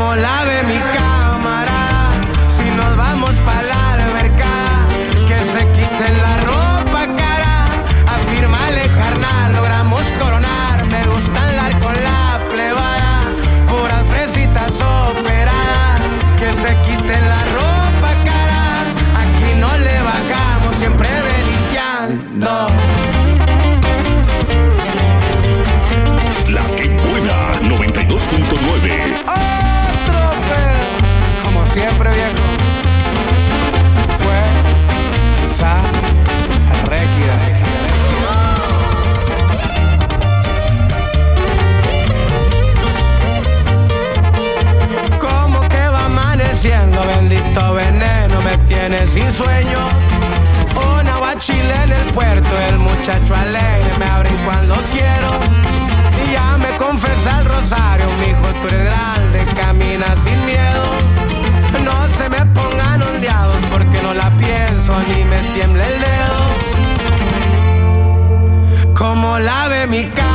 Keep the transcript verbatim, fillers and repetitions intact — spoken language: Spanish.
Como la ve mi cámara, si nos vamos pa' la alberca, que se quiten la ropa cara, afírmale carnal, logramos coronar, me gusta andar con la plebada, puras fresitas operadas, que se quiten la ropa cara, aquí no le bajamos, siempre deliciando. La que buena, noventa y dos punto nueve. Otro pedo, como siempre viejo. Fuerza Régida. Como que va amaneciendo, bendito veneno me tiene sin sueño. Una guachile en el puerto, el muchacho alegre me abren cuando quiero. Y ya me confesa el rosario, mijo, tú eres grande, camina sin miedo. No se me pongan ondeados porque no la pienso ni me tiembla el dedo. Como la ve mi cara.